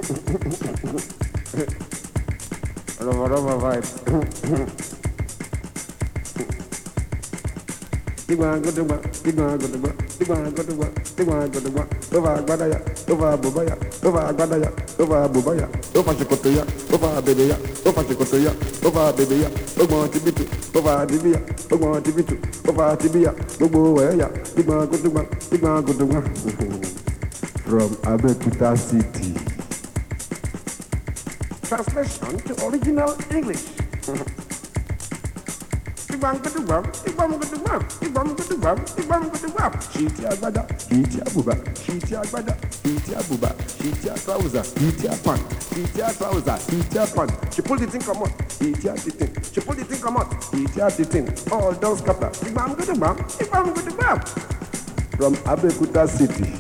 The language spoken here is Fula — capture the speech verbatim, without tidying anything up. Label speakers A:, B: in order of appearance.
A: Rubber, rubber vibe. Tigwan go to one, Tigwan go to one, Tigwan go to one, Tigwan go to one. Over Badaya, over Bubaya, over Badaya, over Bubaya, over Chikotoya, over Bebeya, over Chikotoya, over Bebeya, over Tibitu, over Tibia, over Tibitu, over Tibia, over Waya, Tigwan go to one, Tigwan go to one. From Abeokuta City. Translation to original English. Ibam go to bam, Ibam go to bam, Ibam go to bam, Ibam go to bam. Shiti agbada, shiti abuba, shiti agbada, shiti abuba, shiti trouser, shiti pant, shiti trouser, shiti pant. She pulled the thing come out, shiti the thing. She pulled the thing come out, shiti the thing. All those scatter. Ibam go to bam, Ibam go to bam. From Abeokuta City.